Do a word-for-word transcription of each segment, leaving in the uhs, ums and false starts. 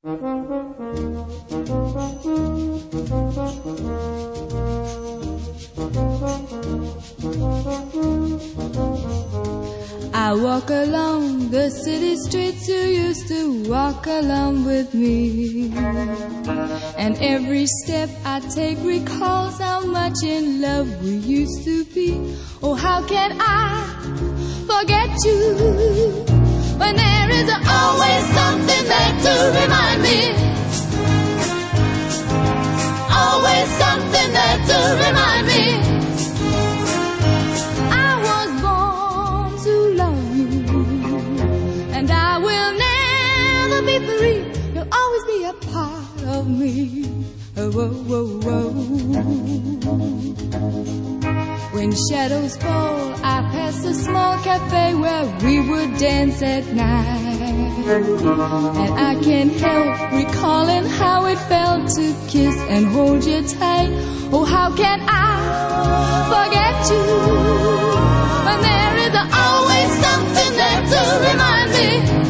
I walk along the city streets you used to walk along with me, and every step I take recalls how much in love we used to be. Oh, how can I forget you when there is always something there to remind me, always something there to remind me. And I will never be free. You'll always be a part of me. Oh, oh, oh, oh. When shadows fall, I pass a small cafe where we would dance at night, and I can't help recalling how it felt to kiss and hold you tight. Oh, how can I forget you when there is always something there to remind me,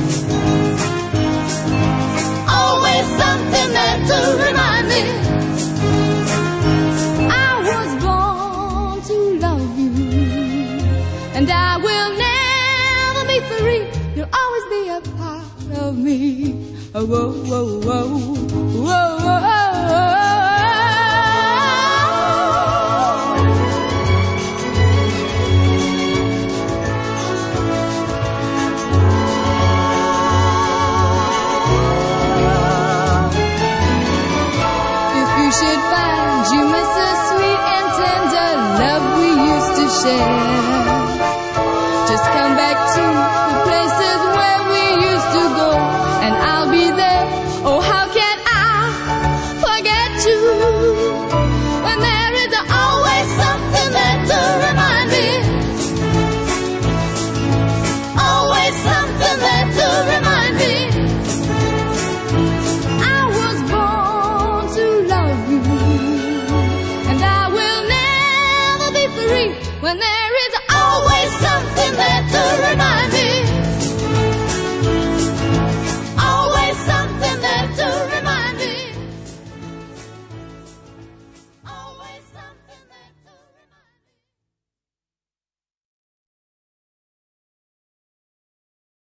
always something there to remind me. I was born to love you, and I will never be free. You'll always be a part of me. Oh, oh, oh, oh, oh, oh, oh. Just come back to the places where we used to go, and I'll be there. Oh, how can I forget you when there is always something there to remind me, always something there to remind me. I was born to love you, and I will never be free when there is always something there to remind me.